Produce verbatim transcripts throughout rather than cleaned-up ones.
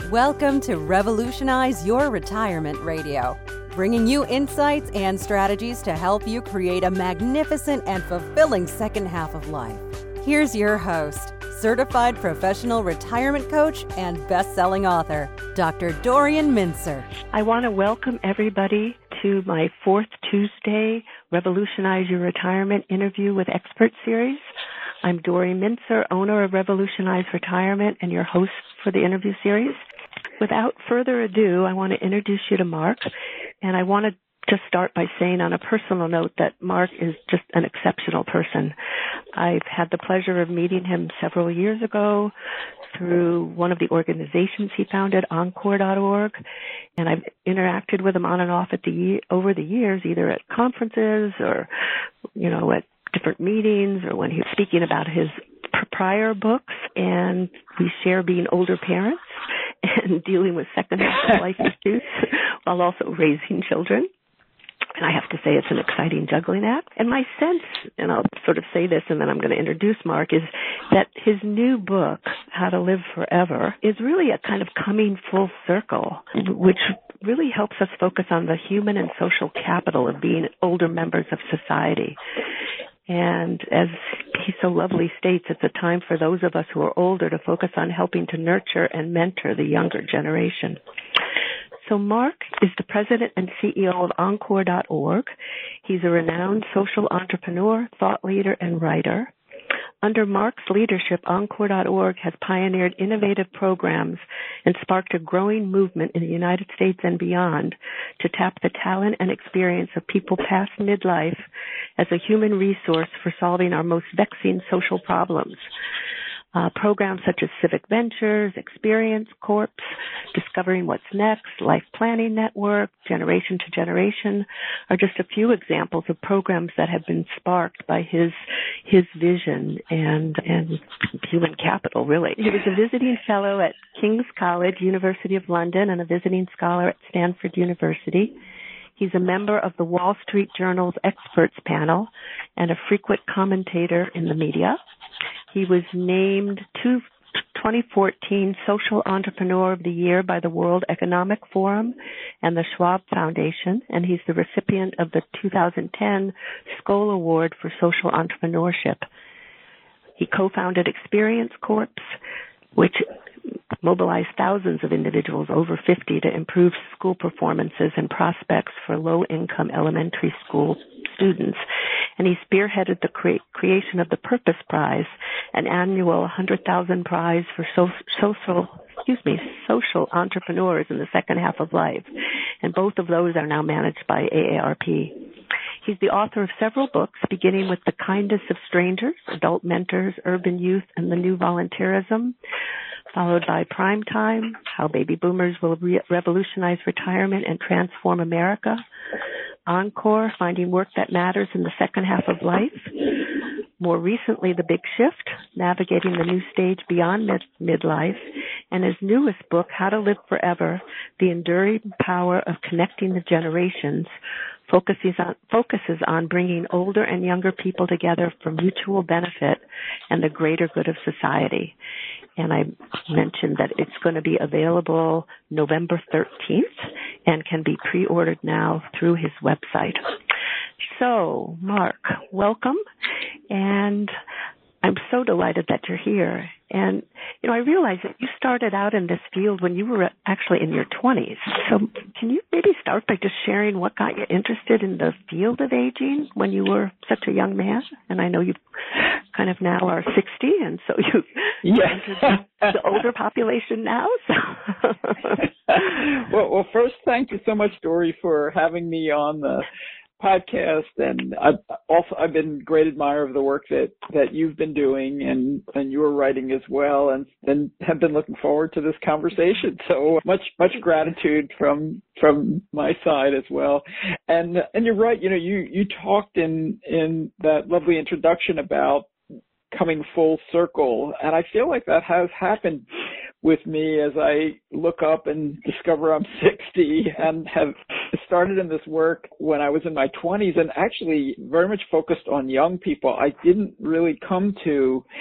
Welcome to Revolutionize Your Retirement Radio, bringing you insights and strategies to help you create a magnificent and fulfilling second half of life. Here's your host, certified professional retirement coach and best-selling author, Doctor Dorian Mincer. I want to welcome everybody to my fourth Tuesday Revolutionize Your Retirement interview with expert series. I'm Dorian Mincer, owner of Revolutionize Retirement and your host for the interview series. Without further ado, I want to introduce you to Mark, and I want to just start by saying on a personal note that Mark is just an exceptional person. I've had the pleasure of meeting him several years ago through one of the organizations he founded, Encore dot org, and I've interacted with him on and off at the over the years, either at conferences or, you know, at different meetings or when he was speaking about his prior books, and we share being older parents and dealing with second half of life issues while also raising children. And I have to say it's an exciting juggling act. And my sense, and I'll sort of say this and then I'm going to introduce Mark, is that his new book, How to Live Forever, is really a kind of coming full circle, which really helps us focus on the human and social capital of being older members of society. And as he so lovely states, it's a time for those of us who are older to focus on helping to nurture and mentor the younger generation. So Mark is the president and C E O of Encore dot org. He's a renowned social entrepreneur, thought leader, and writer. Under Mark's leadership, Encore dot org has pioneered innovative programs and sparked a growing movement in the United States and beyond to tap the talent and experience of people past midlife as a human resource for solving our most vexing social problems. Uh, programs such as Civic Ventures, Experience Corps, Discovering What's Next, Life Planning Network, Generation to Generation are just a few examples of programs that have been sparked by his his vision and and human capital, really. He was a visiting fellow at King's College, University of London, and a visiting scholar at Stanford University. He's a member of the Wall Street Journal's Experts Panel and a frequent commentator in the media. He was named twenty fourteen Social Entrepreneur of the Year by the World Economic Forum and the Schwab Foundation, and he's the recipient of the two thousand ten Skoll Award for Social Entrepreneurship. He co-founded Experience Corps, which mobilized thousands of individuals over fifty to improve school performances and prospects for low-income elementary school students. And he spearheaded the cre- creation of the Purpose Prize, an annual one hundred thousand prize for so- social, excuse me, social entrepreneurs in the second half of life. And both of those are now managed by A A R P. He's the author of several books, beginning with The Kindest of Strangers, Adult Mentors, Urban Youth, and the New Volunteerism, followed by Prime Time, How Baby Boomers Will Re- Revolutionize Retirement and Transform America, Encore, Finding Work That Matters in the Second Half of Life, more recently The Big Shift, Navigating the New Stage Beyond mid- Midlife, and his newest book, How to Live Forever, The Enduring Power of Connecting the Generations, focuses on, focuses on bringing older and younger people together for mutual benefit and the greater good of society. And I mentioned that it's going to be available November thirteenth and can be pre-ordered now through his website. So, Mark, welcome. And I'm so delighted that you're here. And, you know, I realize that you started out in this field when you were actually in your twenties. So can you maybe start by just sharing what got you interested in the field of aging when you were such a young man? And I know you kind of now are sixty, and so you yeah. entered the, the older population now. So. well, well, first, thank you so much, Dory, for having me on the podcast, and I've also I've been a great admirer of the work that, that you've been doing and, and you're writing as well, and, and have been looking forward to this conversation. So much much gratitude from from my side as well. And and you're right, you know, you, you talked in in that lovely introduction about coming full circle, and I feel like that has happened with me as I look up and discover I'm sixty and have started in this work when I was in my twenties and actually very much focused on young people. I didn't really come to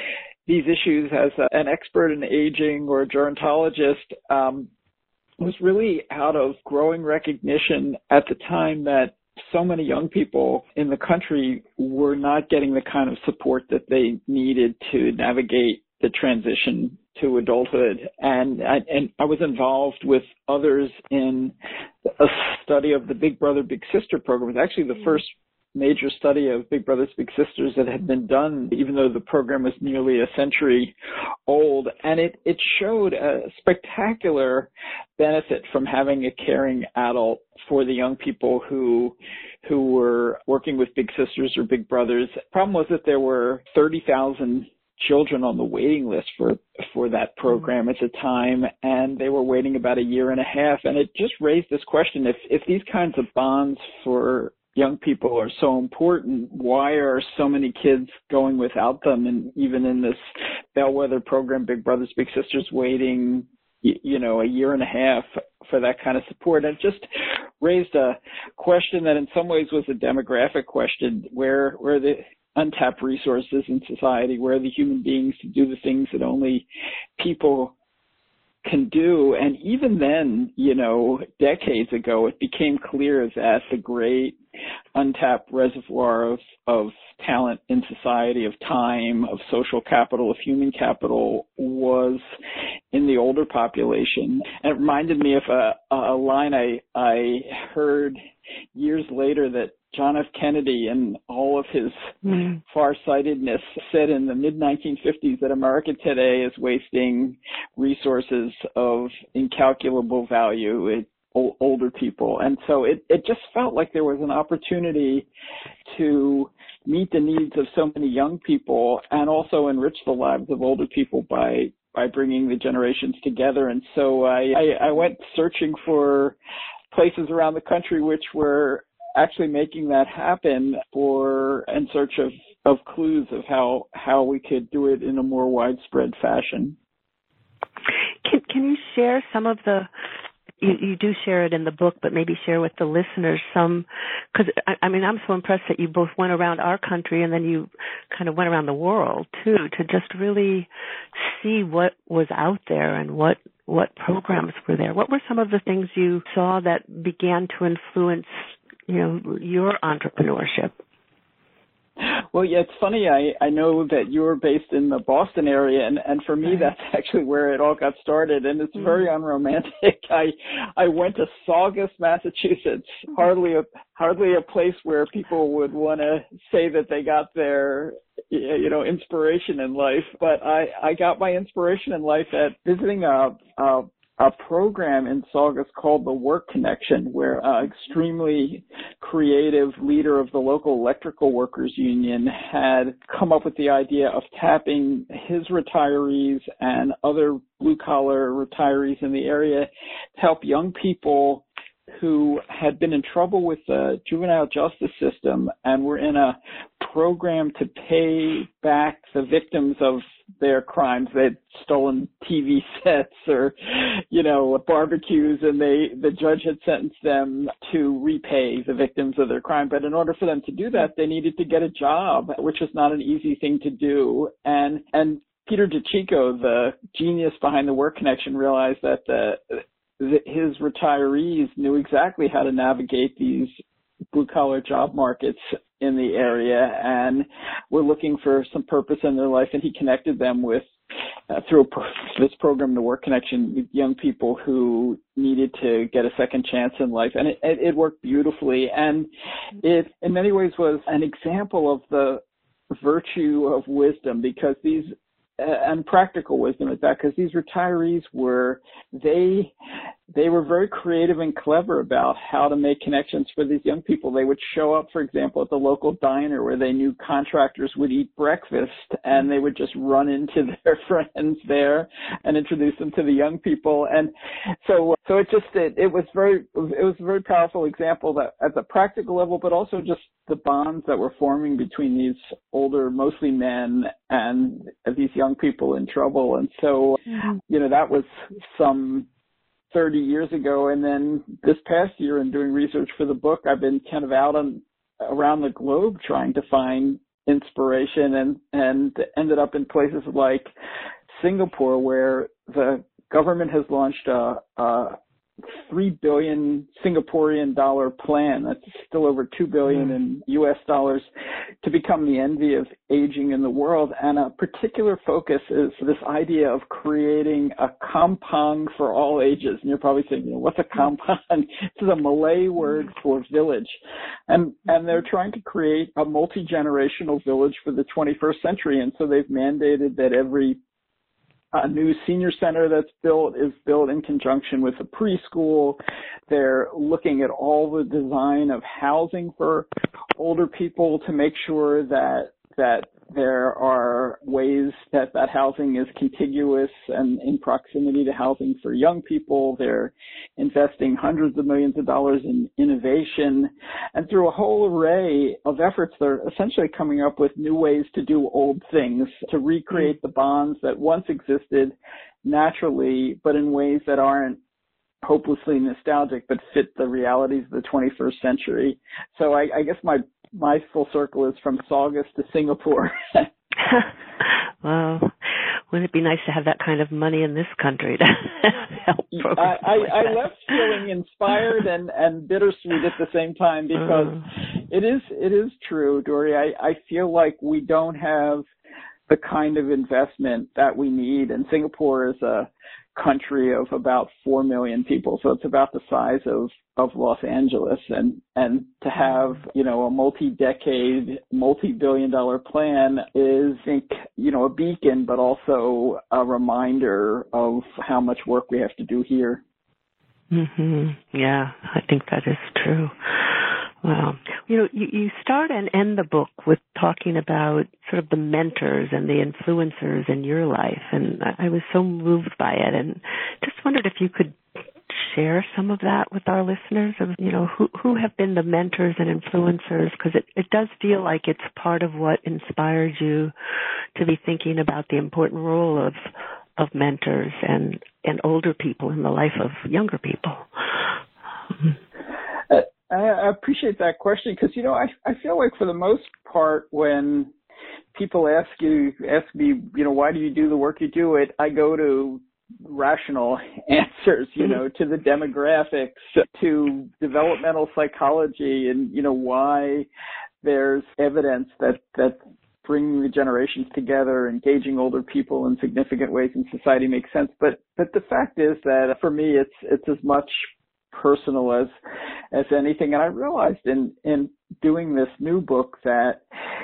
these issues as a, an expert in aging or a gerontologist um, was really out of growing recognition at the time that so many young people in the country were not getting the kind of support that they needed to navigate the transition to adulthood. And I, and I was involved with others in a study of the Big Brother, Big Sister program. It was actually the first major study of Big Brothers, Big Sisters that had been done, even though the program was nearly a century old. And it, it showed a spectacular benefit from having a caring adult for the young people who who were working with Big Sisters or Big Brothers. The problem was that there were thirty thousand children on the waiting list for for that program at the time, and they were waiting about a year and a half. And it just raised this question: if if these kinds of bonds for young people are so important, why are so many kids going without them? And even in this bellwether program, Big Brothers, Big Sisters, waiting, you know, a year and a half for that kind of support. And it just raised a question that in some ways was a demographic question: where where the untapped resources in society, where are the human beings to do the things that only people can do? And even then, you know, decades ago, it became clear that the great untapped reservoir of, of talent in society, of time, of social capital, of human capital, was in the older population. And it reminded me of a, a line I, I heard years later that John F. Kennedy, in all of his mm. farsightedness, said in the mid nineteen fifties that America today is wasting resources of incalculable value in o- older people. And so it, it just felt like there was an opportunity to meet the needs of so many young people and also enrich the lives of older people by by bringing the generations together. And so I, I, I went searching for places around the country which were actually making that happen, for in search of, of clues of how, how we could do it in a more widespread fashion. Can, can you share some of the, you, you do share it in the book, but maybe share with the listeners some, because I, I mean, I'm so impressed that you both went around our country and then you kind of went around the world too, to just really see what was out there and what, what programs were there. What were some of the things you saw that began to influence, you know, your entrepreneurship? Well, yeah, it's funny. I, I know that you're based in the Boston area, and, and for me, right. That's actually where it all got started, and it's mm-hmm. very unromantic. I I went to Saugus, Massachusetts, hardly a hardly a place where people would want to say that they got their, you know, inspiration in life. But I, I got my inspiration in life at visiting a, a a program in Saugus called the Work Connection, where an extremely creative leader of the local electrical workers union had come up with the idea of tapping his retirees and other blue-collar retirees in the area to help young people who had been in trouble with the juvenile justice system and were in a program to pay back the victims of their crimes. They'd stolen T V sets or, you know, barbecues, and they, the judge had sentenced them to repay the victims of their crime. But in order for them to do that, they needed to get a job, which was not an easy thing to do. And, and Peter DeCicco, the genius behind the Work Connection, realized that the, his retirees knew exactly how to navigate these blue-collar job markets in the area and were looking for some purpose in their life. And he connected them with, uh, through a, this program, the Work Connection, with young people who needed to get a second chance in life. And it, it, it worked beautifully. And it, in many ways, was an example of the virtue of wisdom, because these and practical wisdom at that, because these retirees were, they they were very creative and clever about how to make connections for these young people. They would show up, for example, at the local diner where they knew contractors would eat breakfast, and they would just run into their friends there and introduce them to the young people. And so so it just, it, it was very, it was a very powerful example that at the practical level, but also just the bonds that were forming between these older, mostly men, and these young people in trouble. And so, you know, that was some thirty years ago. And then this past year, in doing research for the book, I've been kind of out on around the globe trying to find inspiration, and, and ended up in places like Singapore, where the government has launched a, a three billion Singaporean dollar plan. That's still over two billion in U S dollars, to become the envy of aging in the world. And a particular focus is this idea of creating a kampong for all ages. And you're probably saying, you know, what's a kampong? This is a Malay word for village. And, and they're trying to create a multi-generational village for the twenty-first century. And so they've mandated that every a new senior center that's built is built in conjunction with a preschool. They're looking at all the design of housing for older people to make sure that that there are ways that that housing is contiguous and in proximity to housing for young people. They're investing hundreds of millions of dollars in innovation, and through a whole array of efforts, they're essentially coming up with new ways to do old things, to recreate the bonds that once existed naturally, but in ways that aren't hopelessly nostalgic, but fit the realities of the twenty-first century. So I, I guess my my full circle is from Saugus to Singapore. Wow. Wouldn't it be nice to have that kind of money in this country to help programs I, I, like I that? left feeling inspired and, and bittersweet at the same time, because uh. it is it is true, Dory. I, I feel like we don't have the kind of investment that we need. And Singapore is a country of about four million people, so it's about the size of, of Los Angeles. And, and to have, you know, a multi-decade, multi-billion dollar plan is, I think, you know, a beacon, but also a reminder of how much work we have to do here. Mm-hmm. Yeah, I think that is true. Wow. You know, you, you start and end the book with talking about sort of the mentors and the influencers in your life, and I, I was so moved by it, and just wondered if you could share some of that with our listeners of, you know, who, who have been the mentors and influencers, because it, it does feel like it's part of what inspired you to be thinking about the important role of of mentors and, and older people in the life of younger people. Uh, I appreciate that question, because, you know, I, I feel like for the most part, when people ask you, ask me, you know, why do you do the work you do, it, I go to rational answers, you know, to the demographics, to developmental psychology, and, you know, why there's evidence that, that bringing the generations together, engaging older people in significant ways in society makes sense. But, but the fact is that for me, it's, it's as much personal as as anything. And I realized in in doing this new book that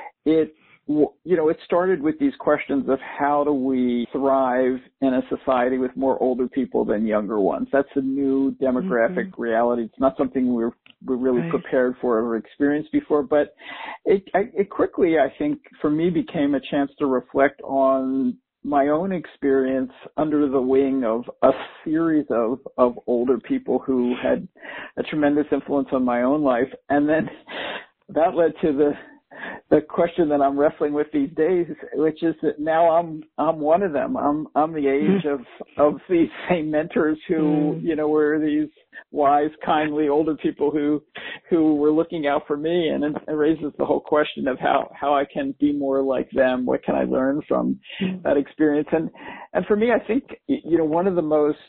it you know it started with these questions of how do we thrive in a society with more older people than younger ones. That's a new demographic mm-hmm. reality. It's not something we're we're really right. prepared for or experienced before, but it it quickly, I think, for me became a chance to reflect on my own experience under the wing of a series of, of older people who had a tremendous influence on my own life. And then that led to the the question that I'm wrestling with these days, which is that now I'm I'm one of them. I'm I'm the age of, of these same mentors who, mm. you know, were these wise, kindly older people who who were looking out for me, and it, it raises the whole question of how, how I can be more like them. What can I learn from mm. that experience? And and for me, I think, you know, one of the most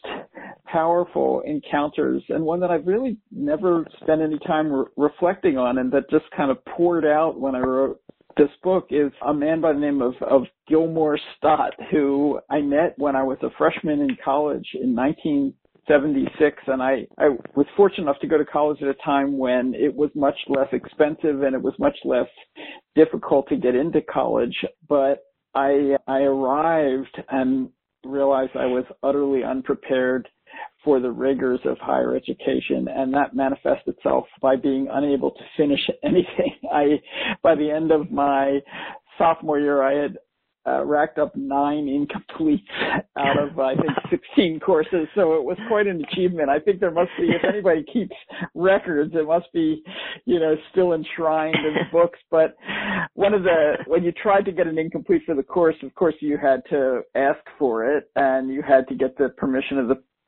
powerful encounters, and one that I've really never spent any time re- reflecting on, and that just kind of poured out when I wrote this book, is a man by the name of, of Gilmore Stott, who I met when I was a freshman in college in nineteen seventy-six, and I, I was fortunate enough to go to college at a time when it was much less expensive and it was much less difficult to get into college. But I I arrived and realized I was utterly unprepared for the rigors of higher education, and that manifests itself by being unable to finish anything. I, by the end of my sophomore year, I had uh, racked up nine incompletes out of, I think, sixteen courses, so it was quite an achievement. I think there must be, if anybody keeps records, it must be, you know, still enshrined in the books. But one of the, when you tried to get an incomplete for the course, of course, you had to ask for it, and you had to get the permission of the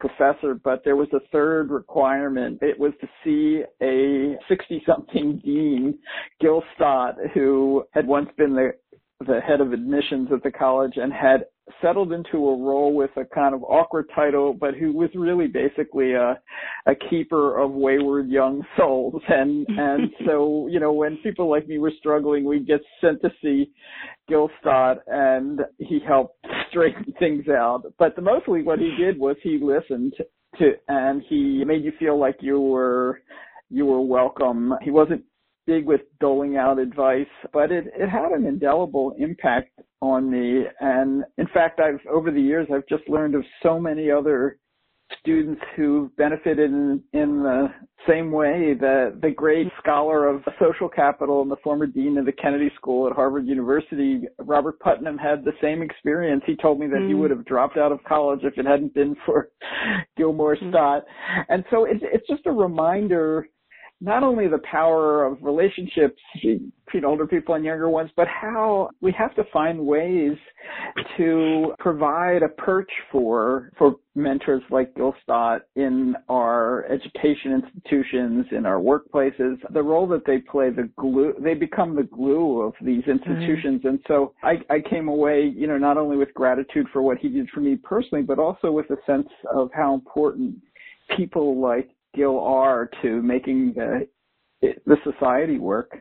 professor, but there was a third requirement. It was to see a sixty-something dean, Gil Stott, who had once been the the head of admissions at the college and had settled into a role with a kind of awkward title, but who was really basically a, a keeper of wayward young souls. And, and so, you know, when people like me were struggling, we'd get sent to see Gil Stott, and he helped straighten things out. But the, mostly what he did was he listened to, and he made you feel like you were, you were welcome. He wasn't big with doling out advice, but it, it had an indelible impact on me. And in fact, I've, over the years, I've just learned of so many other students who benefited in, in the same way. The, the great scholar of social capital and the former dean of the Kennedy School at Harvard University, Robert Putnam, had the same experience. He told me that mm. he would have dropped out of college if it hadn't been for Gilmore mm. Stott. And so it's, it's just a reminder, not only the power of relationships between older people and younger ones, but how we have to find ways to provide a perch for for mentors like Gil Stott in our education institutions, in our workplaces. The role that they play, the glue, they become the glue of these institutions. Mm-hmm. And so I, I came away, you know, not only with gratitude for what he did for me personally, but also with a sense of how important people like Gil are to making the the society work.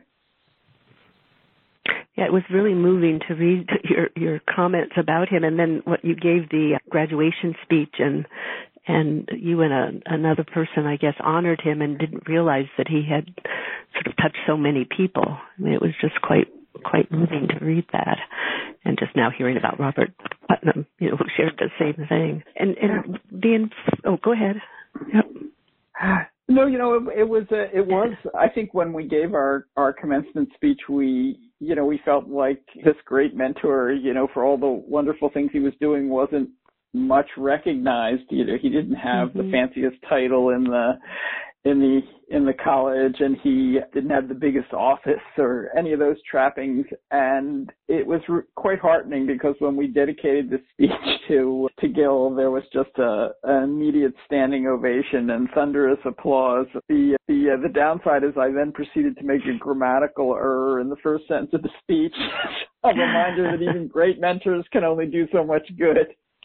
Yeah, it was really moving to read your your comments about him, and then what you gave the graduation speech, and and you and a, another person, I guess, honored him and didn't realize that he had sort of touched so many people. I mean, it was just quite quite moving to read that, and just now hearing about Robert Putnam, you know, who shared the same thing. And and being oh, go ahead. Yep. No, you know, it, it was, a, it was, I think when we gave our, our commencement speech, we, you know, we felt like this great mentor, you know, for all the wonderful things he was doing wasn't much recognized. You know, he didn't have mm-hmm. the fanciest title in the, in the, in the college, and he didn't have the biggest office or any of those trappings. And it was re- quite heartening, because when we dedicated the speech to, to Gil, there was just a, an immediate standing ovation and thunderous applause. The, the, uh, the downside is I then proceeded to make a grammatical error in the first sentence of the speech. A reminder that even great mentors can only do so much good.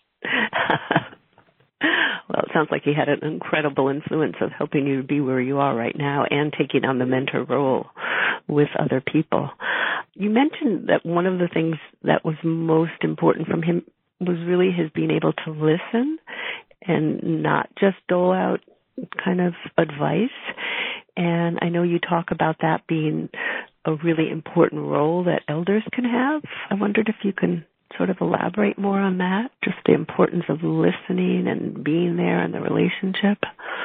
Well, it sounds like he had an incredible influence of helping you be where you are right now and taking on the mentor role with other people. You mentioned that one of the things that was most important from him was really his being able to listen and not just dole out kind of advice. And I know you talk about that being a really important role that elders can have. I wondered if you can sort of elaborate more on that, just the importance of listening and being there in the relationship.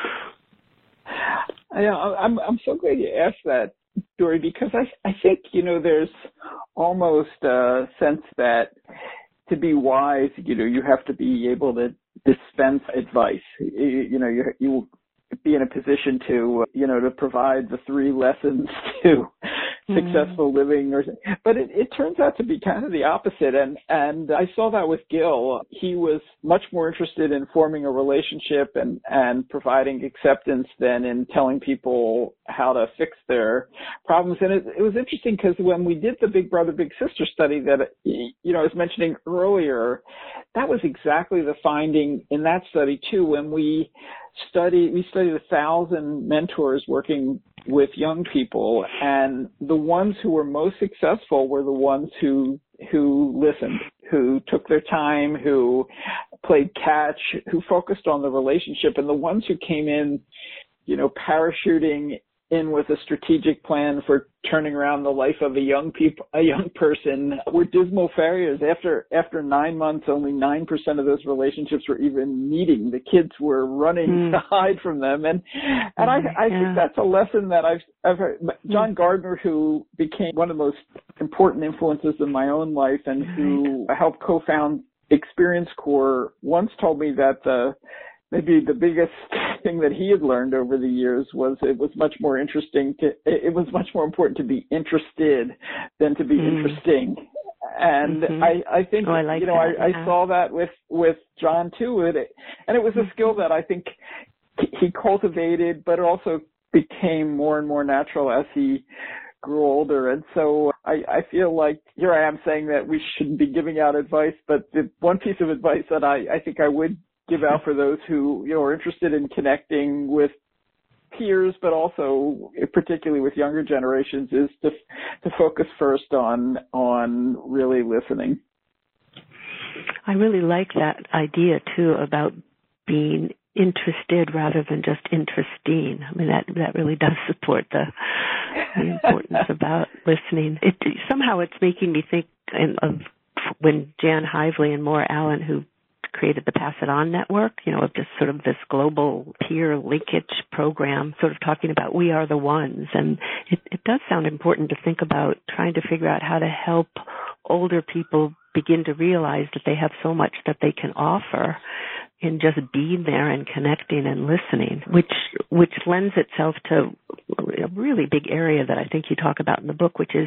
Yeah, I'm I'm so glad you asked that, Dory, because I I think, you know, there's almost a sense that to be wise, you know, you have to be able to dispense advice. You, you know, you you be in a position to, you know, to provide the three lessons to successful living, or but it, it turns out to be kind of the opposite. And and I saw that with Gil. He was much more interested in forming a relationship and and providing acceptance than in telling people how to fix their problems. And it, it was interesting, because when we did the Big Brother Big Sister study that, you know, I was mentioning earlier, that was exactly the finding in that study too. When we study we studied a thousand mentors working with young people, and the ones who were most successful were the ones who who listened, who took their time, who played catch, who focused on the relationship. And the ones who came in, you know, parachuting in with a strategic plan for turning around the life of a young people, a young person, were dismal failures. After after nine months, only nine percent of those relationships were even meeting. The kids were running mm. to hide from them, and and I I yeah. think that's a lesson that I've I've heard. John Gardner, who became one of the most important influences in my own life, and who helped co-found Experience Corps, once told me that the maybe the biggest thing that he had learned over the years was it was much more interesting to, it was much more important to be interested than to be mm. interesting. And mm-hmm. I, I think, oh, I like you know, that. I, yeah. I saw that with, with John too. And it, and it was a skill that I think he cultivated, but it also became more and more natural as he grew older. And so I, I feel like here I am saying that we shouldn't be giving out advice, but the one piece of advice that I, I think I would give out for those who, you know, are interested in connecting with peers, but also particularly with younger generations, is to to focus first on on really listening. I really like that idea too about being interested rather than just interesting. I mean, that that really does support the the importance about listening. It somehow it's making me think in, of when Jan Hively and Maura Allen, who created the Pass It On Network, you know, of just sort of this global peer linkage program, sort of talking about we are the ones. And it, it does sound important to think about trying to figure out how to help older people begin to realize that they have so much that they can offer in just being there and connecting and listening, which which lends itself to a really big area that I think you talk about in the book, which is,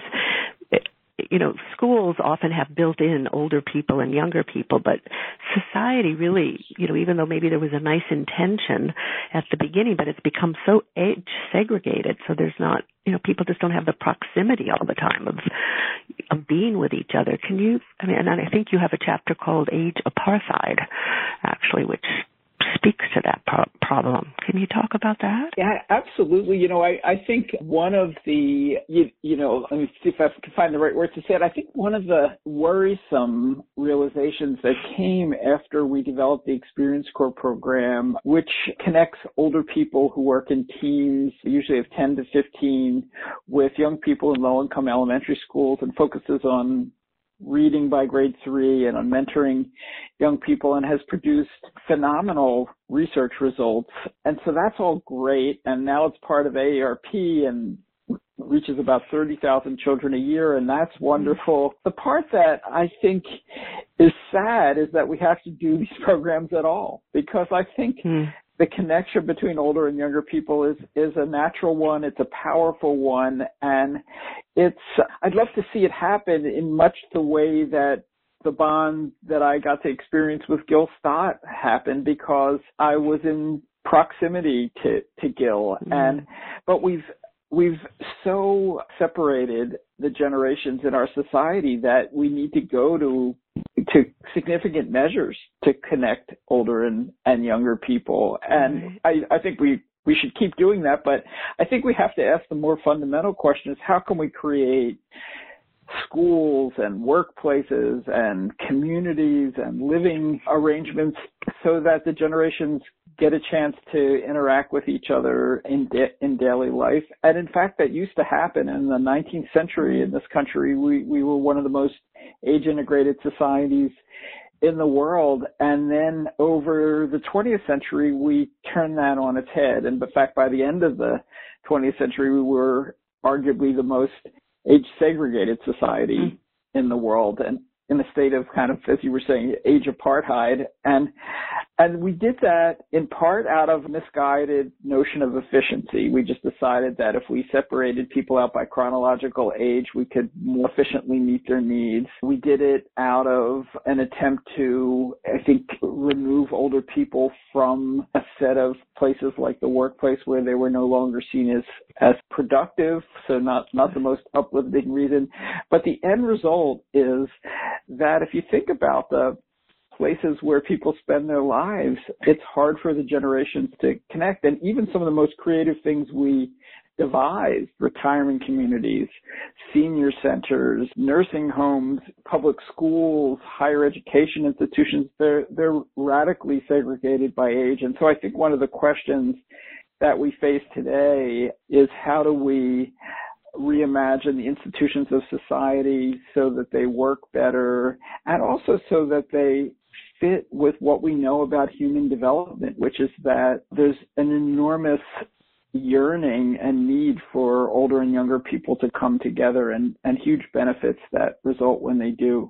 you know, schools often have built in older people and younger people, but society really, you know, even though maybe there was a nice intention at the beginning, but it's become so age segregated. So there's not, you know, people just don't have the proximity all the time of of being with each other. Can you, I mean, and I think you have a chapter called Age Apartheid, actually, which speaks to that pro- problem. Can you talk about that? Yeah, absolutely. You know, I, I think one of the, you, you know, let me see if I can find the right word to say it. I think one of the worrisome realizations that came after we developed the Experience Corps program, which connects older people who work in teams, usually of ten to fifteen, with young people in low-income elementary schools and focuses on reading by grade three and on mentoring young people, and has produced phenomenal research results. And so that's all great. And now it's part of A A R P and reaches about thirty thousand children a year, and that's wonderful. Mm. The part that I think is sad is that we have to do these programs at all, because I think mm. the connection between older and younger people is, is a natural one. It's a powerful one. And it's, I'd love to see it happen in much the way that the bond that I got to experience with Gil Stott happened, because I was in proximity to, to Gil. Mm. And, but we've, we've so separated the generations in our society that we need to go to to significant measures to connect older and, and younger people. And I, I think we, we should keep doing that, but I think we have to ask the more fundamental question is, how can we create schools and workplaces and communities and living arrangements so that the generations get a chance to interact with each other in da- in daily life. And in fact, that used to happen in the nineteenth century in this country. We, we were one of the most age-integrated societies in the world. And then over the twentieth century, we turned that on its head. And in fact, by the end of the twentieth century, we were arguably the most age-segregated society mm-hmm. in the world, and in a state of kind of, as you were saying, age apartheid. And and we did that in part out of a misguided notion of efficiency. We just decided that if we separated people out by chronological age, we could more efficiently meet their needs. We did it out of an attempt to, I think, remove older people from a set of places like the workplace where they were no longer seen as, as productive, so not, not the most uplifting reason. But the end result is that if you think about the places where people spend their lives, it's hard for the generations to connect. And even some of the most creative things we devised, retirement communities, senior centers, nursing homes, public schools, higher education institutions, they're, they're radically segregated by age. And so I think one of the questions that we face today is, how do we reimagine the institutions of society so that they work better, and also so that they fit with what we know about human development, which is that there's an enormous yearning and need for older and younger people to come together, and, and huge benefits that result when they do.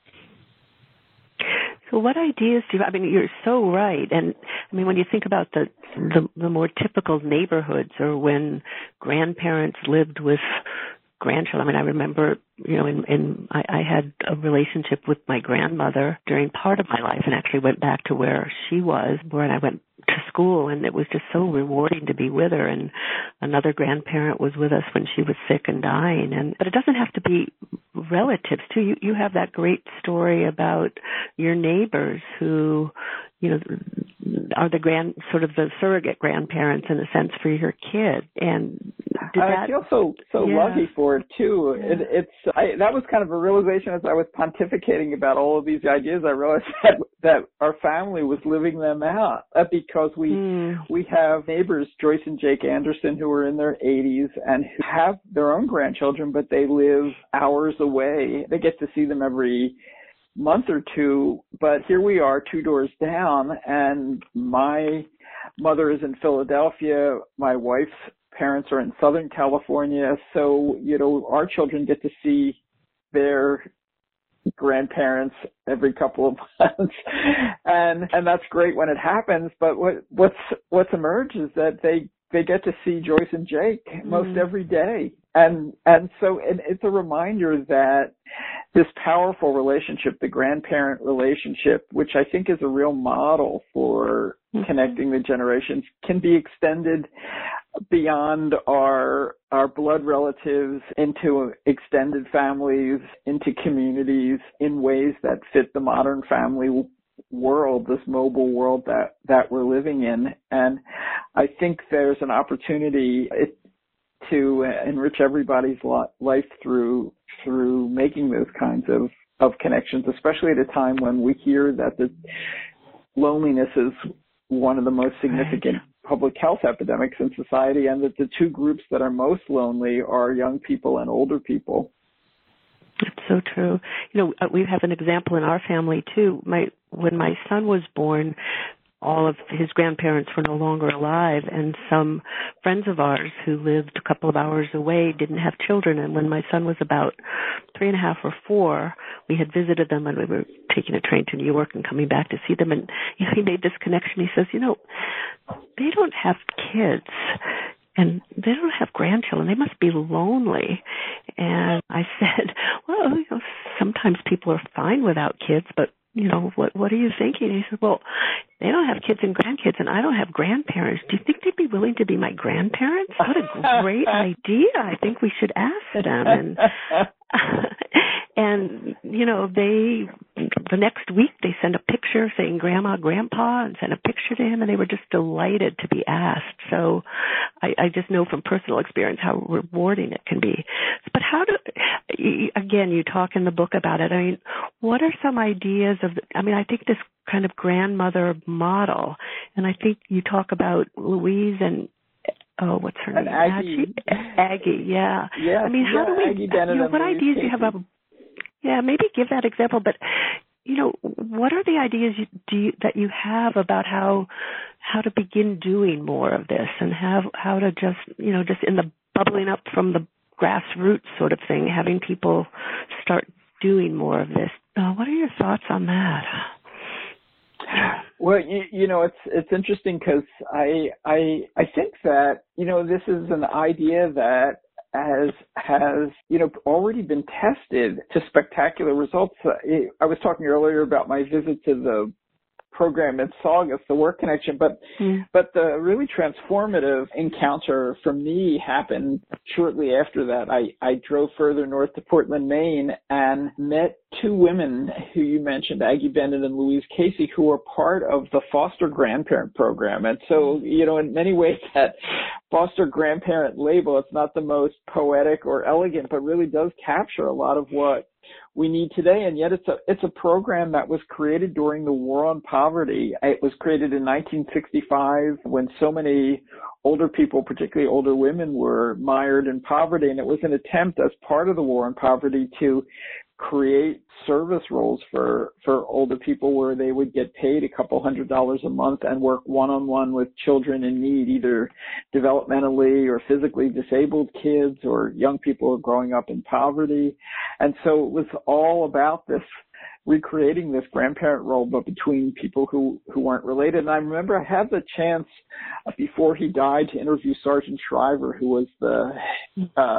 So what ideas do you, I mean, you're so right. And I mean, when you think about the, the, the more typical neighborhoods, or when grandparents lived with grandchildren. I mean, I remember, you know, in, in I, I had a relationship with my grandmother during part of my life, and actually went back to where she was, where I went to school, and it was just so rewarding to be with her. And another grandparent was with us when she was sick and dying. And but it doesn't have to be relatives too. You you have that great story about your neighbors who, you know, are the grand sort of the surrogate grandparents in a sense for your kid. And did I that, feel so so yeah. lucky for it too. Yeah. It, it's I, that was kind of a realization as I was pontificating about all of these ideas. I realized that that our family was living them out uh, because we mm. we have neighbors, Joyce and Jake Anderson, who are in their eighties and who have their own grandchildren, but they live hours away. They get to see them every month or two, but here we are two doors down, and my mother is in Philadelphia. My wife's parents are in Southern California. So, you know, our children get to see their grandparents every couple of months. And, and that's great when it happens. But what, what's, what's emerged is that they, they get to see Joyce and Jake most mm. every day. And, and so and it's a reminder that this powerful relationship, the grandparent relationship, which I think is a real model for mm-hmm. connecting the generations, can be extended beyond our our blood relatives into extended families, into communities in ways that fit the modern family world, this mobile world that, that we're living in. And I think there's an opportunity it, to enrich everybody's life through through making those kinds of, of connections, especially at a time when we hear that the loneliness is one of the most significant right. public health epidemics in society, and that the two groups that are most lonely are young people and older people. It's so true. You know, we have an example in our family too. My when my son was born, all of his grandparents were no longer alive, and some friends of ours who lived a couple of hours away didn't have children. And when my son was about three and a half or four, we had visited them, and we were taking a train to New York and coming back to see them. And you know, he made this connection. He says, you know, they don't have kids, and they don't have grandchildren. They must be lonely. And I said, well, you know, sometimes people are fine without kids, but you know, what what are you thinking? And he said, well, they don't have kids and grandkids, and I don't have grandparents. Do you think they'd be willing to be my grandparents? What a great idea. I think we should ask them. And, and you know, they, the next week they sent a picture saying Grandma, Grandpa, and sent a picture to him, and they were just delighted to be asked. So I, I just know from personal experience how rewarding it can be. But how do, again, you talk in the book about it. I mean, what are some ideas of, I mean, I think this kind of grandmother model, and I think you talk about Louise and oh, what's her name? Aggie. Aggie, yeah. Yeah. I mean, how yeah, do we, Aggie Bennett you know, what ideas do you have about, yeah, maybe give that example, but, you know, what are the ideas you, do you, that you have about how, how to begin doing more of this, and have, how to just, you know, just in the bubbling up from the grassroots sort of thing, having people start doing more of this. Uh, what are your thoughts on that? Well, you, you know, it's it's interesting because I I I think that, you know, this is an idea that has has you know already been tested to spectacular results. I was talking earlier about my visit to the program in Saugus, the Work Connection, but mm. but the really transformative encounter for me happened shortly after that. I, I drove further north to Portland, Maine, and met two women who you mentioned, Aggie Bennett and Louise Casey, who are part of the foster grandparent program. And so, you know, in many ways that foster grandparent label, it's not the most poetic or elegant, but really does capture a lot of what we need today. And yet it's a it's a program that was created during the War on Poverty. It was created in nineteen sixty-five when so many older people, particularly older women, were mired in poverty. And it was an attempt as part of the War on Poverty to create service roles for, for older people where they would get paid a couple hundred dollars a month and work one-on-one with children in need, either developmentally or physically disabled kids or young people growing up in poverty. And so it was all about this, recreating this grandparent role, but between people who, who weren't related. And I remember I had the chance uh, before he died to interview Sergeant Shriver, who was the uh,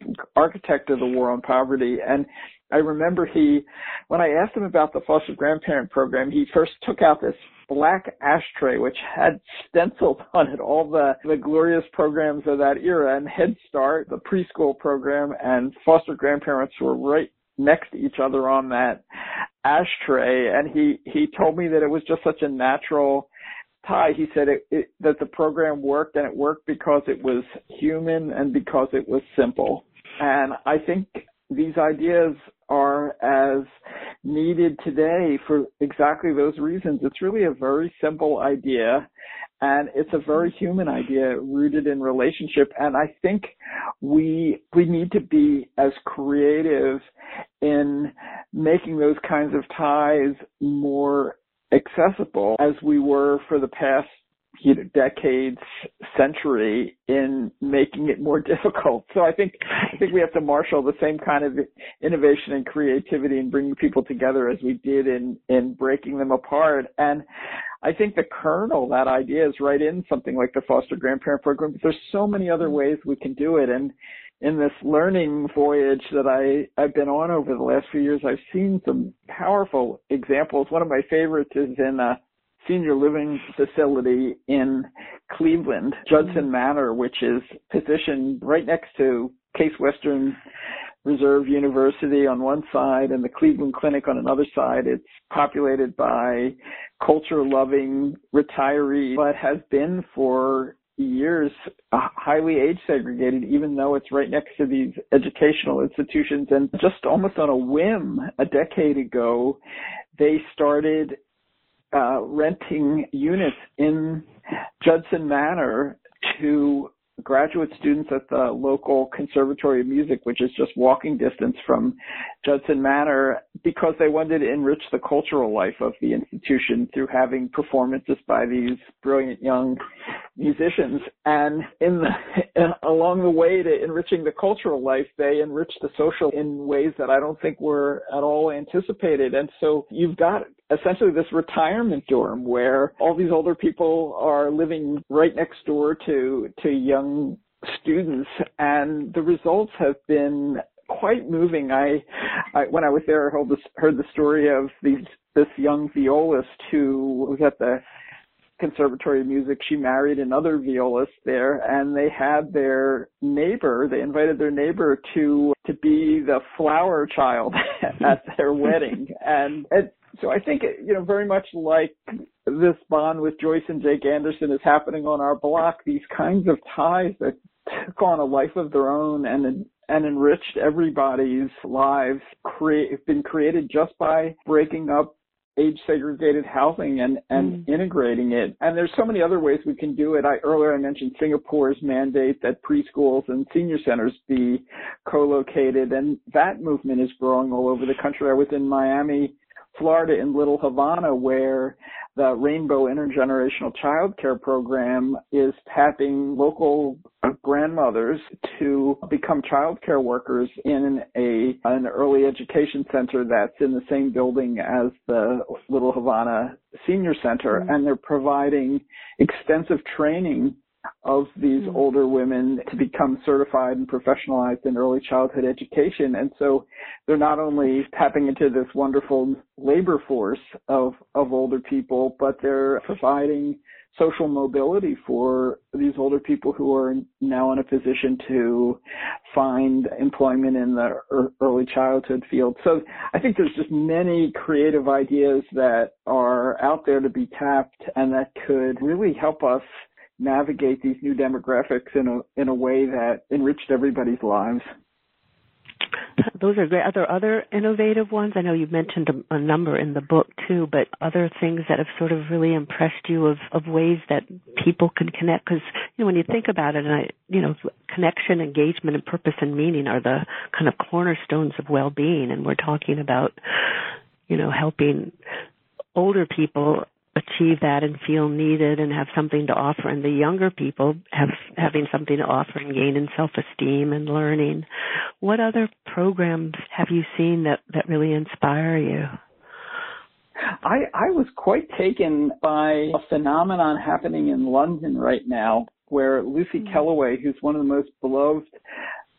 architect of the War on Poverty. And I remember he, when I asked him about the foster grandparent program, he first took out this black ashtray, which had stenciled on it all the, the glorious programs of that era, and Head Start, the preschool program, and foster grandparents were right next to each other on that ashtray. And he, he told me that it was just such a natural tie. He said it, it, that the program worked, and it worked because it was human and because it was simple. And I think these ideas are as needed today for exactly those reasons. It's really a very simple idea, and it's a very human idea rooted in relationship. And I think we we need to be as creative in making those kinds of ties more accessible as we were for the past you know, decades, century, in making it more difficult. So I think I think we have to marshal the same kind of innovation and creativity in bringing people together as we did in, in breaking them apart. And I think the kernel, that idea, is right in something like the foster grandparent program, but there's so many other ways we can do it. And in this learning voyage that I, I've been on over the last few years, I've seen some powerful examples. One of my favorites is in a senior living facility in Cleveland, Judson Manor, which is positioned right next to Case Western Reserve University on one side and the Cleveland Clinic on another side. It's populated by culture-loving retirees, but has been for years highly age segregated, even though it's right next to these educational institutions. And just almost on a whim, a decade ago, they started uh, renting units in Judson Manor to graduate students at the local Conservatory of Music, which is just walking distance from Judson Manor, because they wanted to enrich the cultural life of the institution through having performances by these brilliant young musicians. And in the in, along the way to enriching the cultural life, they enriched the social in ways that I don't think were at all anticipated. And so you've got essentially this retirement dorm where all these older people are living right next door to to young students, and the results have been quite moving. I, I when I was there, I heard the, heard the story of these this young violist who was at the Conservatory of Music. She married another violist there, and they had their neighbor, they invited their neighbor to to be the flower child at their wedding. And it, so I think, you know, very much like this bond with Joyce and Jake Anderson is happening on our block, these kinds of ties that took on a life of their own and and enriched everybody's lives create, have been created just by breaking up age-segregated housing and, and mm. integrating it. And there's so many other ways we can do it. I, earlier I mentioned Singapore's mandate that preschools and senior centers be co-located, and that movement is growing all over the country. I was in Miami, Florida, in Little Havana, where the Rainbow Intergenerational Child Care Program is tapping local grandmothers to become child care workers in a an early education center that's in the same building as the Little Havana Senior Center. Mm-hmm. And they're providing extensive training of these mm-hmm. older women to become certified and professionalized in early childhood education. And so they're not only tapping into this wonderful labor force of, of older people, but they're providing social mobility for these older people who are now in a position to find employment in the early childhood field. So I think there's just many creative ideas that are out there to be tapped and that could really help us navigate these new demographics in a in a way that enriched everybody's lives. Those are great. Are there other innovative ones? I know you mentioned a, a number in the book too, but other things that have sort of really impressed you of, of ways that people can connect? Because, you know, when you think about it, and I, you know, connection, engagement, and purpose and meaning are the kind of cornerstones of well-being, and we're talking about, you know, helping older people achieve that and feel needed and have something to offer, and the younger people have having something to offer and gain in self-esteem and learning. What other programs have you seen that, that really inspire you? I, I was quite taken by a phenomenon happening in London right now where Lucy mm-hmm. Kellaway, who's one of the most beloved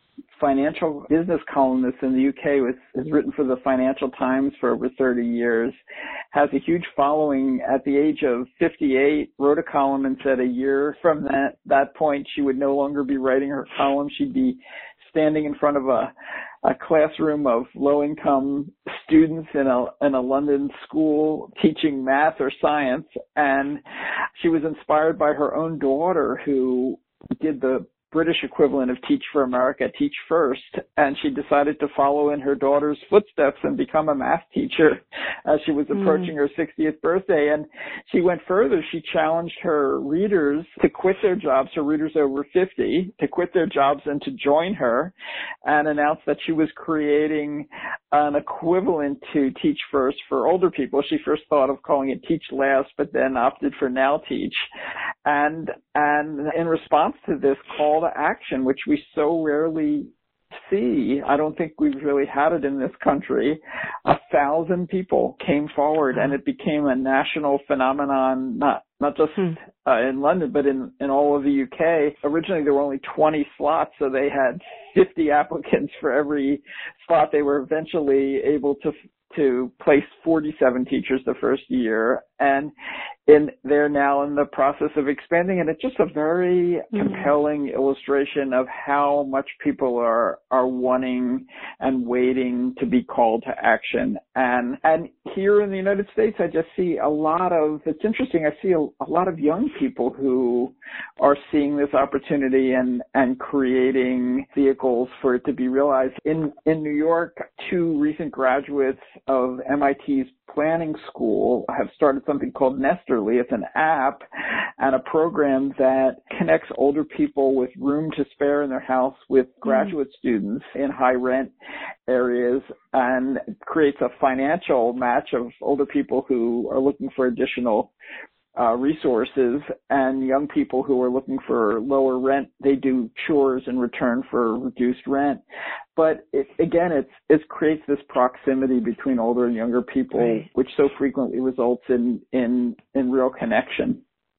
financial business columnist in the U K, was, has written for the Financial Times for over thirty years, has a huge following. At the age of fifty-eight, wrote a column and said a year from that, that point, she would no longer be writing her column. She'd be standing in front of a, a classroom of low-income students in a, in a London school teaching math or science. And she was inspired by her own daughter, who did the British equivalent of Teach for America, Teach First, and she decided to follow in her daughter's footsteps and become a math teacher as she was approaching mm. her sixtieth birthday. And she went further. She challenged her readers to quit their jobs, her readers over fifty, to quit their jobs and to join her, and announced that she was creating an equivalent to Teach First for older people. She first thought of calling it Teach Last, but then opted for Now Teach. And, and in response to this call to action, which we so rarely see, I don't think we've really had it in this country, a thousand people came forward, and it became a national phenomenon, not not just hmm. uh, in London, but in, in all of the U K. Originally, there were only twenty slots, so they had fifty applicants for every slot. They were eventually able to to place forty-seven teachers the first year, and in, they're now in the process of expanding, and it's just a very mm-hmm. compelling illustration of how much people are are wanting and waiting to be called to action. And and here in the United States, I just see a lot of, it's interesting, I see a, a lot of young people who are seeing this opportunity and, and creating vehicles for it to be realized. In, in New York, two recent graduates of M I T's planning school have started something called Nesterly. It's an app and a program that connects older people with room to spare in their house with graduate mm-hmm. students in high rent areas, and creates a financial match of older people who are looking for additional Uh, resources and young people who are looking for lower rent. They do chores in return for reduced rent. But it, again, it's, it creates this proximity between older and younger people, right. which so frequently results in, in, in real connection.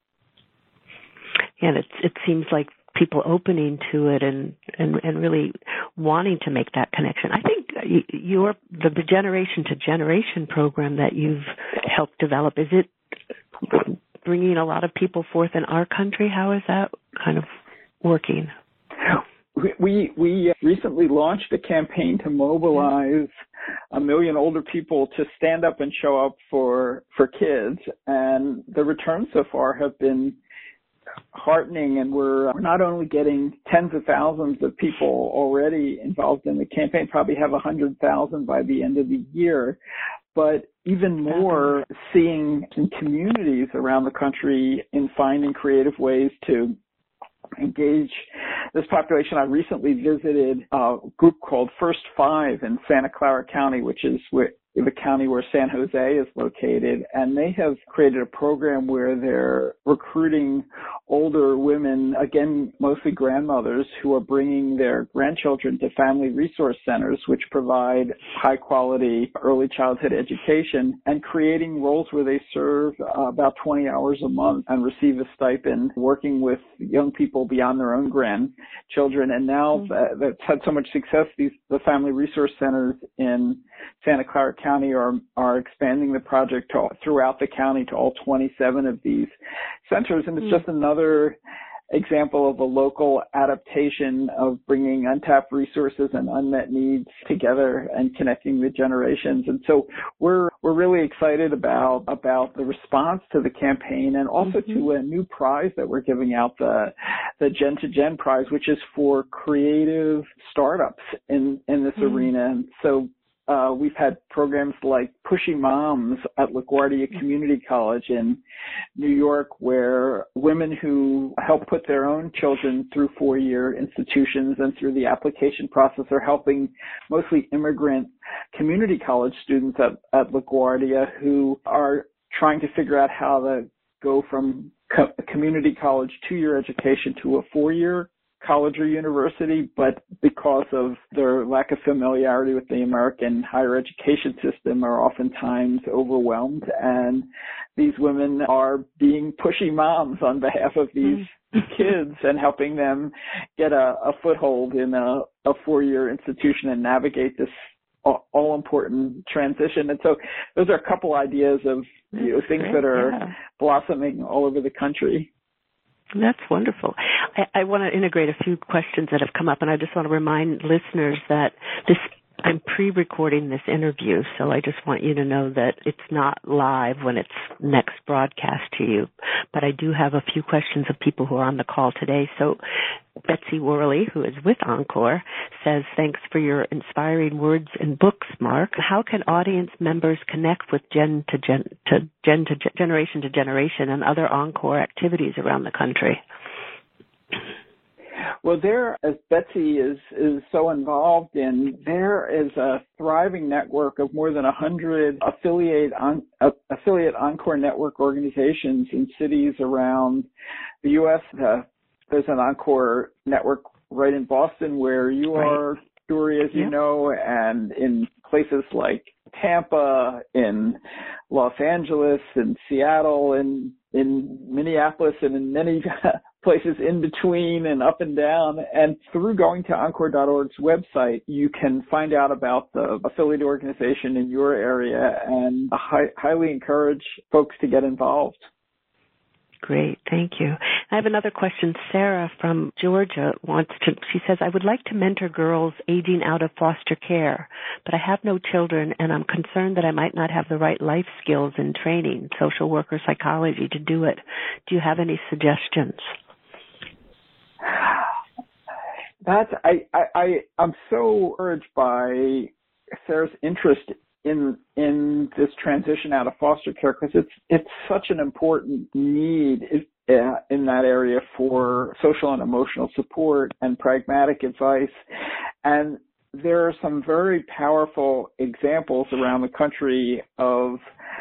And it, it seems like people opening to it and, and, and really wanting to make that connection. I think your, the, the generation to generation program that you've helped develop, is it bringing a lot of people forth in our country? How is that kind of working? We we recently launched a campaign to mobilize a million older people to stand up and show up for for kids, and the returns so far have been heartening, and we're not only getting tens of thousands of people already involved in the campaign, probably have one hundred thousand by the end of the year, but even more seeing in communities around the country in finding creative ways to engage this population. I recently visited a group called First Five in Santa Clara County, which is where the county where San Jose is located, and they have created a program where they're recruiting older women, again, mostly grandmothers, who are bringing their grandchildren to family resource centers, which provide high-quality early childhood education, and creating roles where they serve uh, about twenty hours a month and receive a stipend, working with young people beyond their own grandchildren. And now mm-hmm. that, that's had so much success, these the family resource centers in Santa Clara County are are expanding the project to, throughout the county to all twenty-seven of these centers, and it's mm. just another example of a local adaptation of bringing untapped resources and unmet needs together and connecting the generations. And so we're we're really excited about about the response to the campaign, and also mm-hmm. to a new prize that we're giving out, the the Gen to Gen prize, which is for creative startups in in this mm. arena. And so Uh, we've had programs like Pushy Moms at LaGuardia Community College in New York, where women who help put their own children through four-year institutions and through the application process are helping mostly immigrant community college students at, at LaGuardia who are trying to figure out how to go from co- community college two-year education to a four-year college or university, but because of their lack of familiarity with the American higher education system, are oftentimes overwhelmed. And these women are being pushy moms on behalf of these kids and helping them get a, a foothold in a, a four-year institution and navigate this all-important transition. And so those are a couple ideas of you know, things that are yeah. blossoming all over the country. That's wonderful. I, I want to integrate a few questions that have come up, and I just want to remind listeners that this I'm pre-recording this interview, so I just want you to know that it's not live when it's next broadcast to you. But I do have a few questions of people who are on the call today. So Betsy Worley, who is with Encore, says, thanks for your inspiring words and books, Mark. How can audience members connect with Gen to Gen to Gen to Generation to Generation and other Encore activities around the country? Well, there, as Betsy is, is so involved in, there is a thriving network of more than one hundred affiliate, on, uh, affiliate Encore network organizations in cities around the U S Uh, there's an Encore network right in Boston where you right. are, Dory, as you yeah. know, and in places like Tampa, in Los Angeles, in Seattle, in, in Minneapolis, and in many places in between and up and down. And through going to Encore dot org's website, you can find out about the affiliate organization in your area, and I hi- highly encourage folks to get involved. Great, thank you. I have another question. Sarah from Georgia wants to, she says, I would like to mentor girls aging out of foster care, but I have no children and I'm concerned that I might not have the right life skills and training, social work or psychology to do it. Do you have any suggestions? That's, I, I, I, I'm so urged by Sarah's interest in in this transition out of foster care, because it's it's such an important need in that area for social and emotional support and pragmatic advice. And there are some very powerful examples around the country of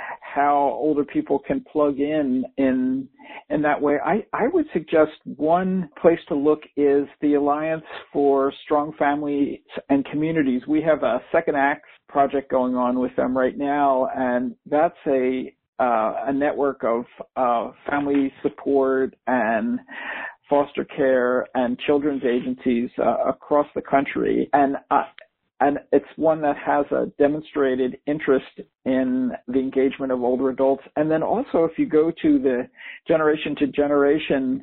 how older people can plug in in in that way. I, I would suggest one place to look is the Alliance for Strong Families and Communities. We have a Second Acts project going on with them right now, and that's a uh, a network of uh, family support and foster care and children's agencies uh, across the country. And uh, And it's one that has a demonstrated interest in the engagement of older adults. And then also, if you go to the Generation to Generation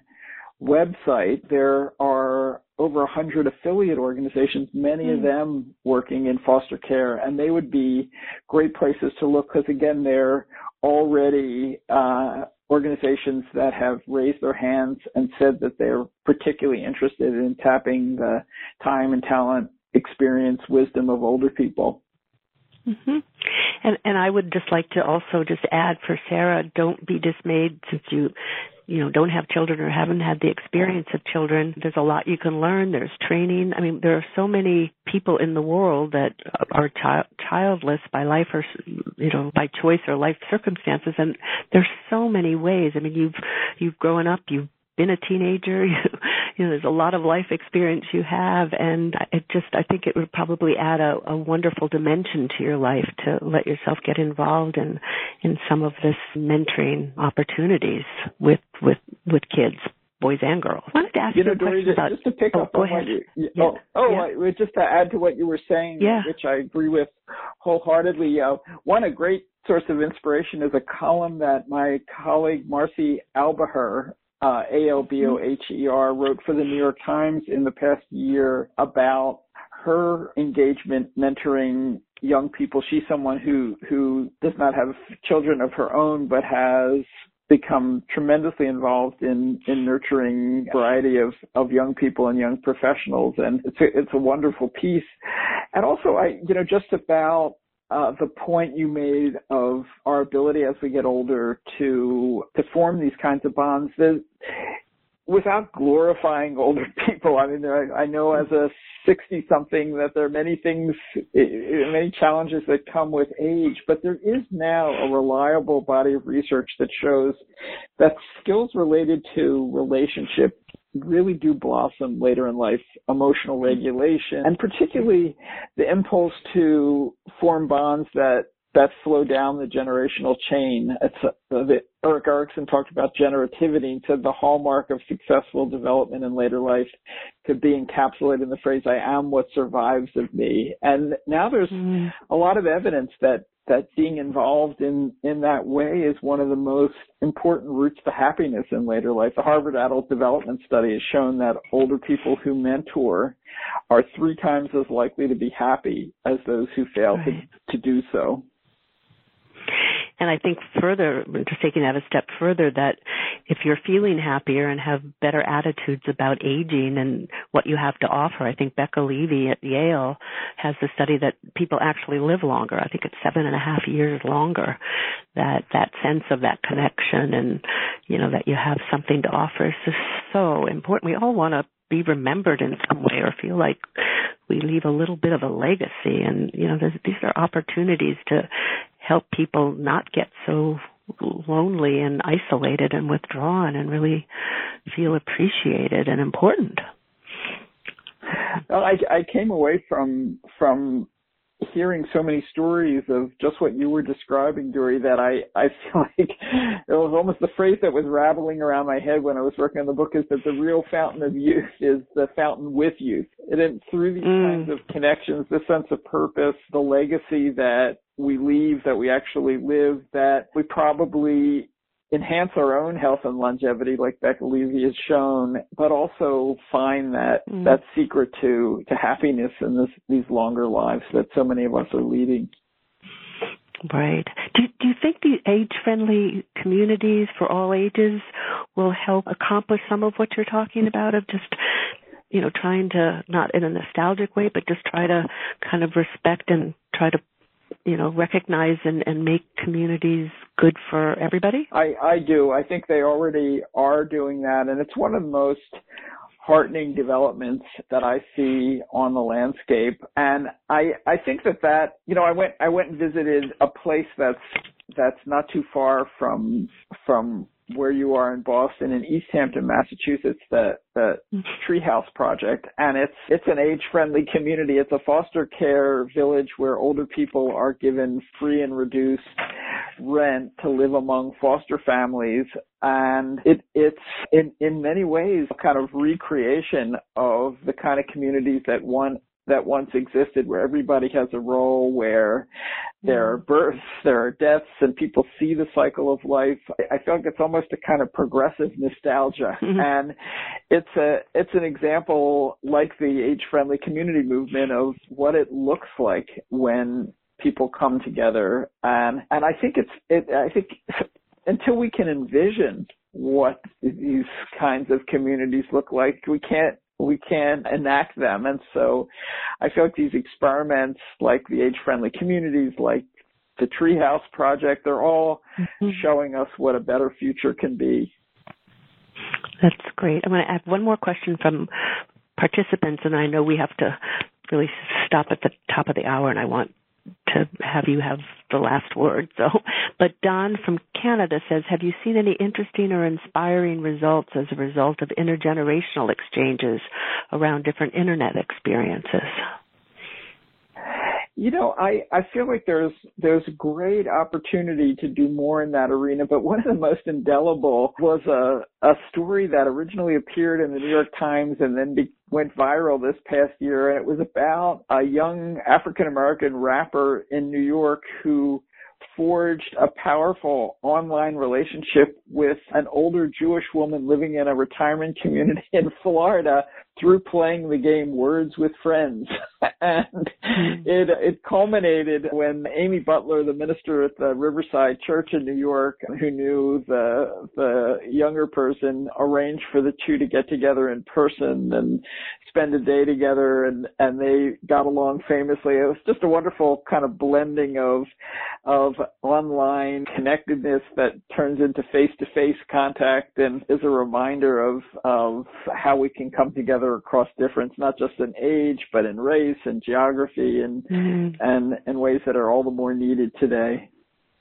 website, there are over one hundred affiliate organizations, many mm. of them working in foster care, and they would be great places to look because, again, they're already uh, organizations that have raised their hands and said that they're particularly interested in tapping the time and talent, experience, wisdom of older people. Mm-hmm. And and I would just like to also just add for Sarah, don't be dismayed since you, you know, don't have children or haven't had the experience of children. There's a lot you can learn. There's training. I mean, there are so many people in the world that are chi- childless by life or, you know, by choice or life circumstances. And there's so many ways. I mean, you've, you've grown up, you've been a teenager, you, you know, there's a lot of life experience you have, and it just, I think it would probably add a, a wonderful dimension to your life to let yourself get involved in, in some of this mentoring opportunities with, with, with kids, boys and girls. I wanted to ask you, you know, a Dory, question about, just to pick oh, up go on ahead. what you, yeah. oh, oh yeah. I, just to add to what you were saying, yeah. which I agree with wholeheartedly. Uh, one, a great source of inspiration is a column that my colleague Marcy Albaher, Uh, A L B O H E R, wrote for the New York Times in the past year about her engagement mentoring young people. She's someone who, who does not have children of her own, but has become tremendously involved in, in nurturing a variety of, of young people and young professionals. And it's a, it's a wonderful piece. And also, I, you know, just about Uh, the point you made of our ability as we get older to to form these kinds of bonds, without glorifying older people. I mean, I, I know as a sixty-something that there are many things, many challenges that come with age, but there is now a reliable body of research that shows that skills related to relationship really do blossom later in life, emotional regulation, and particularly the impulse to form bonds that that flow down the generational chain. It's uh, the, Erik Erikson talked about generativity and said the hallmark of successful development in later life could be encapsulated in the phrase, I am what survives of me. And now there's mm. a lot of evidence that that being involved in, in that way is one of the most important routes to happiness in later life. The Harvard Adult Development Study has shown that older people who mentor are three times as likely to be happy as those who fail right. to, to do so. And I think further, just taking that a step further, that if you're feeling happier and have better attitudes about aging and what you have to offer, I think Becca Levy at Yale has the study that people actually live longer. I think it's seven and a half years longer. That that sense of that connection and, you know, that you have something to offer is just so important. We all want to be remembered in some way or feel like we leave a little bit of a legacy. And, you know, these are opportunities to help people not get so lonely and isolated and withdrawn and really feel appreciated and important. Well, I, I came away from from hearing so many stories of just what you were describing, Dory, that I, I feel like it was almost the phrase that was rattling around my head when I was working on the book is that the real fountain of youth is the fountain with youth. And through these mm. kinds of connections, the sense of purpose, the legacy that we leave, that we actually live, that we probably enhance our own health and longevity, like Becca Levy has shown, but also find that mm. that secret to to happiness in this these longer lives that so many of us are leading. Right. Do do you think the age-friendly communities for all ages will help accomplish some of what you're talking about, of just, you know, trying to, not in a nostalgic way, but just try to kind of respect and try to, you know, recognize and, and make communities good for everybody? I, I do. I think they already are doing that. And it's one of the most heartening developments that I see on the landscape. And I, I think that that, you know, I went, I went and visited a place that's, that's not too far from, from where you are in Boston, in East Hampton, Massachusetts, the, the Treehouse Project. And it's, it's an age-friendly community. It's a foster care village where older people are given free and reduced rent to live among foster families. And it, it's in, in many ways a kind of recreation of the kind of communities that one, that once existed, where everybody has a role, where there are births, there are deaths, and people see the cycle of life. I feel like it's almost a kind of progressive nostalgia. Mm-hmm. And it's a, it's an example, like the age-friendly community movement, of what it looks like when people come together. And, and I think it's, it, I think until we can envision what these kinds of communities look like, we can't, we can enact them. And so I feel like these experiments, like the age-friendly communities, like the Treehouse Project, they're all mm-hmm. showing us what a better future can be. That's great. I'm going to add one more question from participants, and I know we have to really stop at the top of the hour, and I want to have you have the last word. So, but Don from Canada says, have you seen any interesting or inspiring results as a result of intergenerational exchanges around different internet experiences? You know, I, I feel like there's there's great opportunity to do more in that arena, but one of the most indelible was a, a story that originally appeared in the New York Times and then be, went viral this past year, and it was about a young African-American rapper in New York who forged a powerful online relationship with an older Jewish woman living in a retirement community in Florida through playing the game Words with Friends. And it it culminated when Amy Butler, the minister at the Riverside Church in New York, who knew the the younger person, arranged for the two to get together in person and spend a day together, and, and they got along famously. It was just a wonderful kind of blending of of online connectedness that turns into face-to-face contact and is a reminder of of how we can come together across difference, not just in age, but in race and geography and mm-hmm. and in ways that are all the more needed today.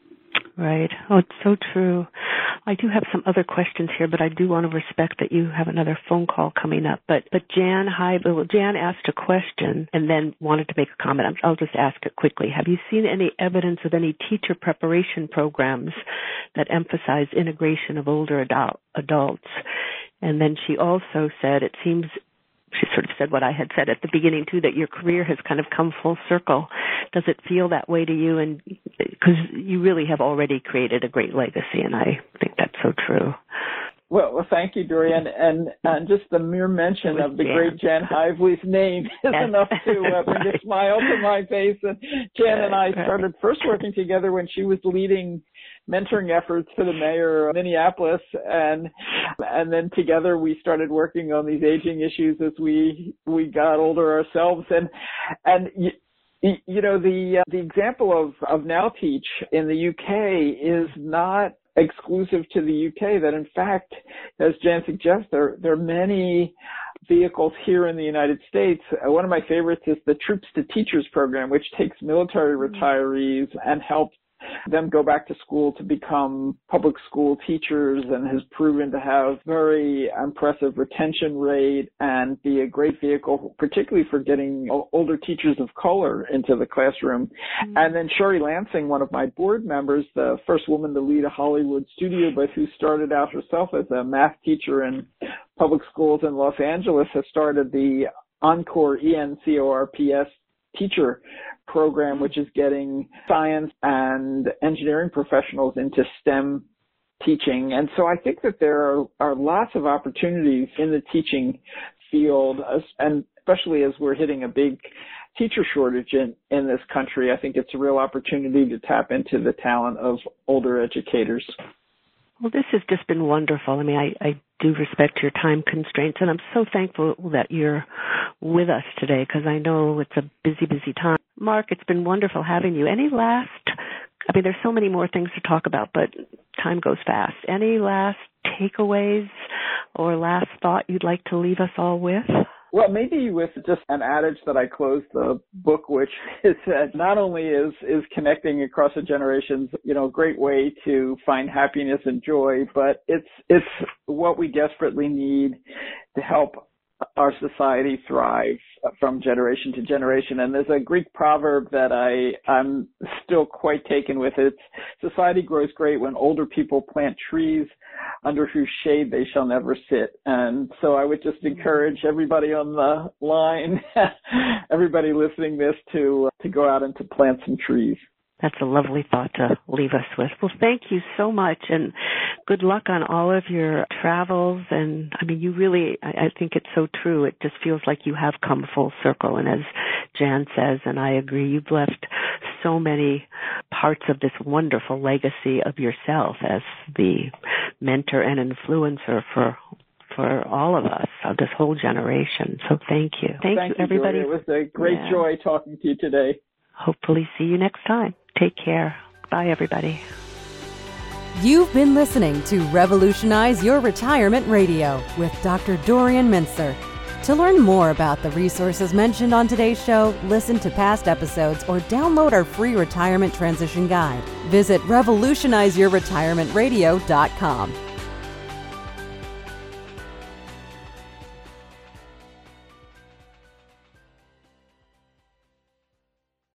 right. Oh, it's so true. I do have some other questions here, but I do want to respect that you have another phone call coming up. But but Jan, hi, well, Jan asked a question and then wanted to make a comment. I'll just ask it quickly. Have you seen any evidence of any teacher preparation programs that emphasize integration of older adult, adults? And then she also said, it seems, she sort of said what I had said at the beginning too, that your career has kind of come full circle. Does it feel that way to you? And because you really have already created a great legacy, and I think that's so true. Well, well thank you, Dorian. And, and just the mere mention of the Jan. great Jan Hively's name is yes. enough to uh, bring right. a smile to my face. And Jan and I started first working together when she was leading mentoring efforts for the mayor of Minneapolis, and and then together we started working on these aging issues as we we got older ourselves. And and you, you know the uh, the example of of Now Teach in the U K is not exclusive to the U K. That in fact, as Jan suggests, there there are many vehicles here in the United States. Uh, one of my favorites is the Troops to Teachers program, which takes military retirees and helps them go back to school to become public school teachers, and has proven to have very impressive retention rate and be a great vehicle, particularly for getting older teachers of color into the classroom. Mm-hmm. And then Sherry Lansing, one of my board members, the first woman to lead a Hollywood studio, but who started out herself as a math teacher in public schools in Los Angeles, has started the Encore E N C O R P S teacher program, which is getting science and engineering professionals into STEM teaching. And so I think that there are, are lots of opportunities in the teaching field, and especially as we're hitting a big teacher shortage in, in this country, I think it's a real opportunity to tap into the talent of older educators. Well, this has just been wonderful. I mean, I, I do respect your time constraints, and I'm so thankful that you're with us today, because I know it's a busy, busy time. Mark, it's been wonderful having you. Any last, I mean, there's so many more things to talk about, but time goes fast. Any last takeaways or last thought you'd like to leave us all with? Well, maybe with just an adage that I closed the book, which is that not only is, is connecting across the generations, you know, a great way to find happiness and joy, but it's, it's what we desperately need to help our society thrive from generation to generation. And there's a Greek proverb that I, I'm still quite taken with. It's, society grows great when older people plant trees under whose shade they shall never sit. And so I would just encourage everybody on the line, everybody listening this, to to go out and to plant some trees. That's a lovely thought to leave us with. Well, thank you so much, and good luck on all of your travels. And I mean, you really, I, I think it's so true. It just feels like you have come full circle. And as Jan says, and I agree, you've left so many parts of this wonderful legacy of yourself as the mentor and influencer for for all of us, of this whole generation. So thank you. Thank, thank you, you, everybody. Julia. It was a great yeah. joy talking to you today. Hopefully see you next time. Take care. Bye, everybody. You've been listening to Revolutionize Your Retirement Radio with Doctor Dorian Mintzer. To learn more about the resources mentioned on today's show, listen to past episodes, or download our free retirement transition guide, visit revolutionize your retirement radio dot com.